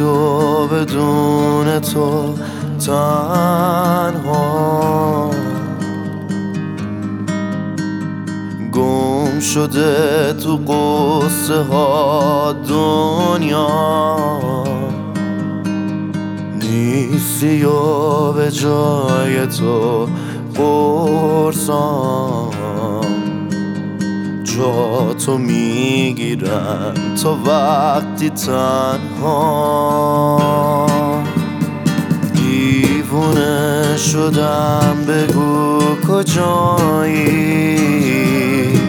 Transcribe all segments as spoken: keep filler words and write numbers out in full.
و بدون تو تنها گم شده تو قصه ها دنیا نیستی و به جای تو پرسام جا تو میگیرن تا وقتی تنها دیوونه شدم بگو کجایی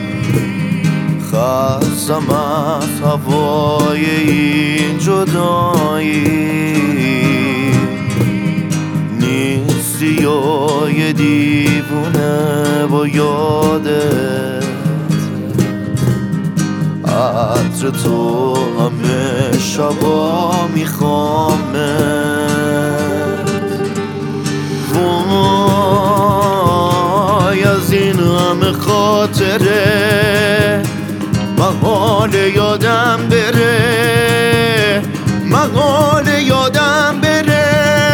خستم از هوای این جدایی نیستی و یه دیوونه با یادت عطر تو همه شبا میخوامت وای از این همه خاطره محال یادم بره محال یادم بره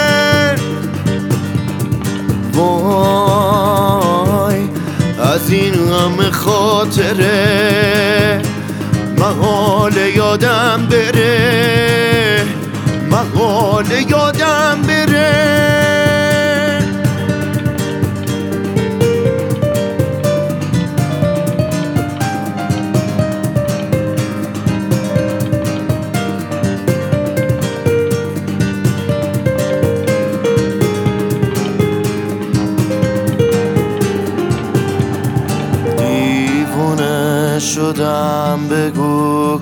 وای از این همه خاطره محال یادم بره محال یادم بره شدم بگو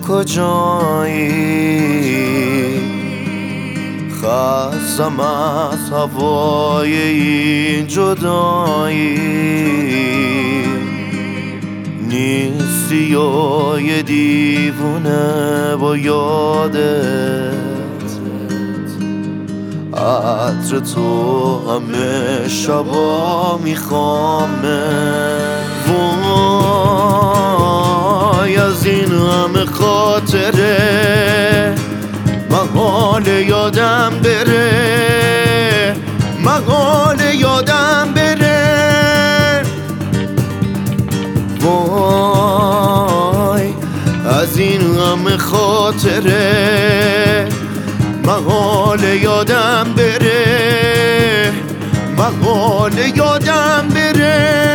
کجایی خستم از هوای این جدایی نیستی و یه دیوونه با یادت عطر تو همه شبا میخوامت وای از این همه خاطره محال یادم بره محال یادم بره وای از این همه خاطره محال یادم بره محال یادم بره